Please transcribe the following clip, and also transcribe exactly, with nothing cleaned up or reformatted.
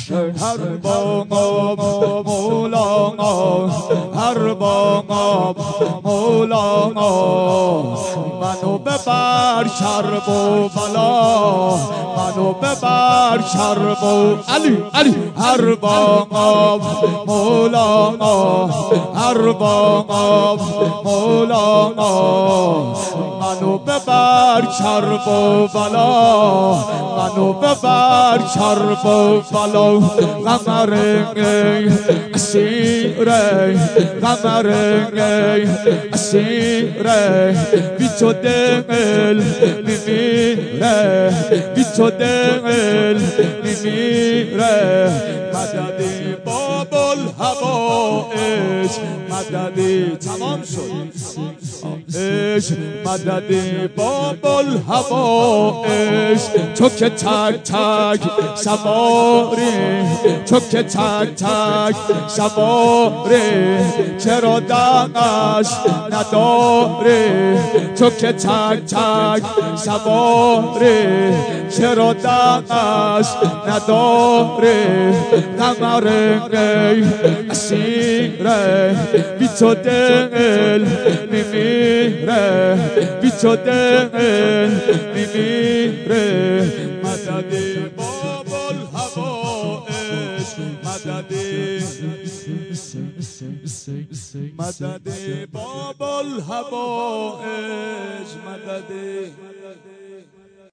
هر بام مولانا هر بام مولانا منو ببر شرب و بلا منو ببر شرب و علی علی هر بام مولانا هر بام مولانا منو ببر شرب و بلا منو ببر شرب و بلا غمرنگ اسیر غمرنگ اسیر بی تو دل میمیره بی تو دل میمیره مددی باب الهوائج مددی تمام شد مددی باب الهوائج تو که تک تک سواری تو که تک تک سواری چرا دنش نداری تو که تک تک سواری چرا دنش نداری غمرنگ اسیره بی تو دل میمیره بی تو دل میمیره مددی باب الهوائج مددی مددی باب الهوائج مددی